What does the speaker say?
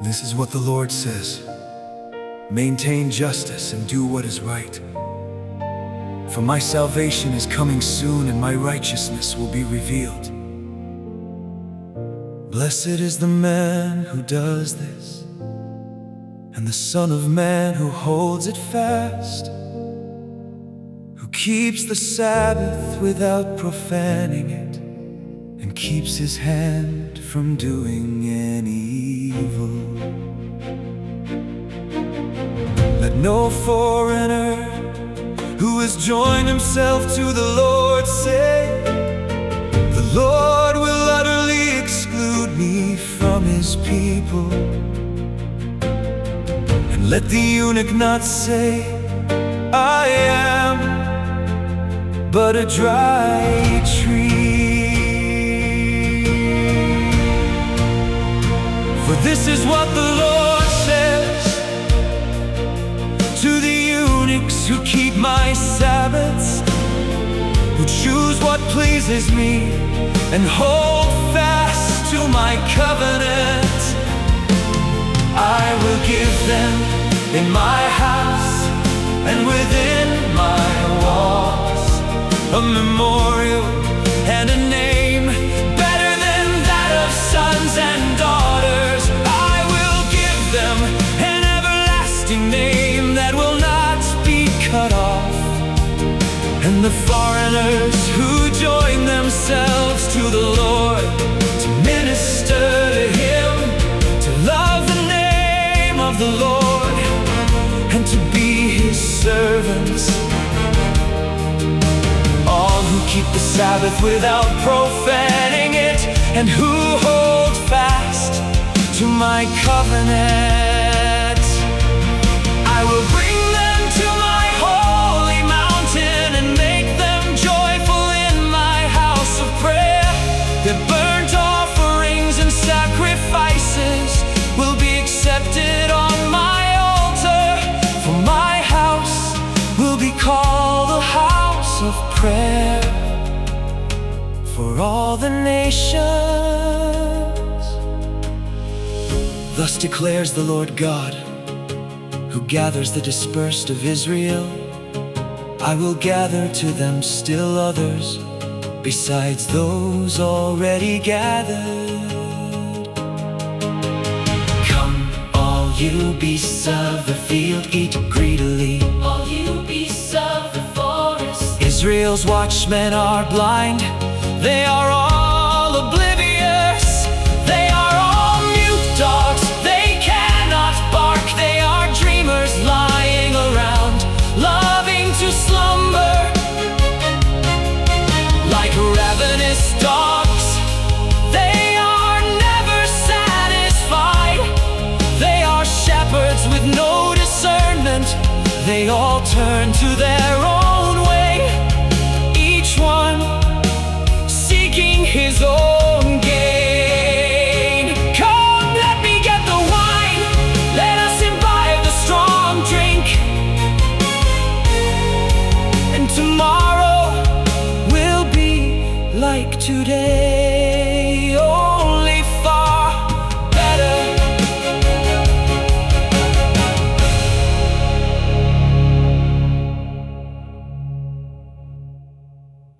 This is what the Lord says: maintain justice and do what is right. For my salvation is coming soon, and my righteousness will be revealed. Blessed is the man who does this, and the Son of Man who holds it fast, who keeps the Sabbath without profaning it, and keeps his hand from doing any evil. Let no foreigner who has joined himself to the Lord say, the Lord will utterly exclude me from his people. And let the eunuch not say, I am but a dry tree. For this is what the Lord says to the eunuchs who keep my Sabbaths, who choose what pleases me and hold fast to my covenant. I will give them in my house and within my walls a memorial and a name better than that of sons and daughters. I will give them an everlasting name that will not be cut off. And the foreigners who join themselves to the Lord to minister to Him, to love the name of the Lord, and to be His servants, all who keep the Sabbath without profaning it, and who hold fast to my covenant. I will bring them to my holy mountain and make them joyful in my house of prayer. Their burnt offerings and sacrifices will be accepted on my altar, for my house will be called a house of prayer for all the nations. Thus declares the Lord God, who gathers the dispersed of Israel. I will gather to them still others, besides those already gathered. Come, all you beasts of the field, eat greedily, All you beasts of the forest. Israel's watchmen are blind, they are all oblivious. They are all mute dogs, they cannot bark. They are dreamers lying around, loving to slumber. Like ravenous dogs, they are never satisfied. They are shepherds with no discernment. They all turn to their own way, each one seeking his own gain. Come, let me get the wine, let us imbibe the strong drink, and tomorrow will be like today.